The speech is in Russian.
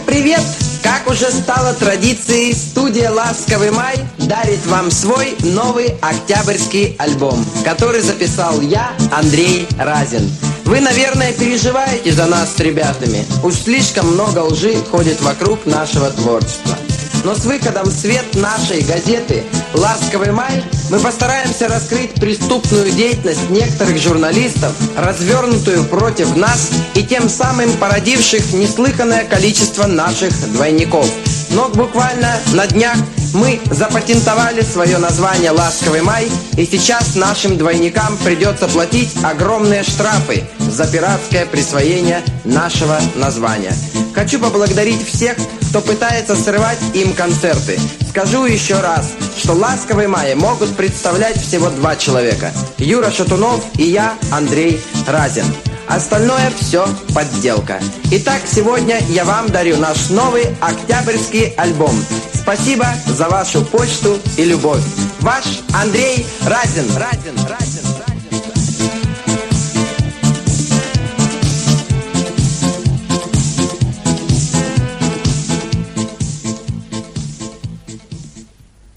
привет! Как уже стало традицией, студия «Ласковый май» дарит вам свой новый октябрьский альбом, который записал я, Андрей Разин. Вы, наверное, переживаете за нас с ребятами. Уж слишком много лжи ходит вокруг нашего творчества. Но с выходом в свет нашей газеты «Ласковый май» мы постараемся раскрыть преступную деятельность некоторых журналистов, развернутую против нас и тем самым породивших неслыханное количество наших двойников. Но буквально на днях мы запатентовали свое название «Ласковый май», и сейчас нашим двойникам придется платить огромные штрафы за пиратское присвоение нашего названия. Хочу поблагодарить всех, кто пытается срывать им концерты. Скажу еще раз, что «Ласковый май» могут представлять всего 2 человека. Юра Шатунов и я, Андрей Разин. Остальное все подделка. Итак, сегодня я вам дарю наш новый октябрьский альбом. Спасибо за вашу почту и любовь. Ваш Андрей Разин.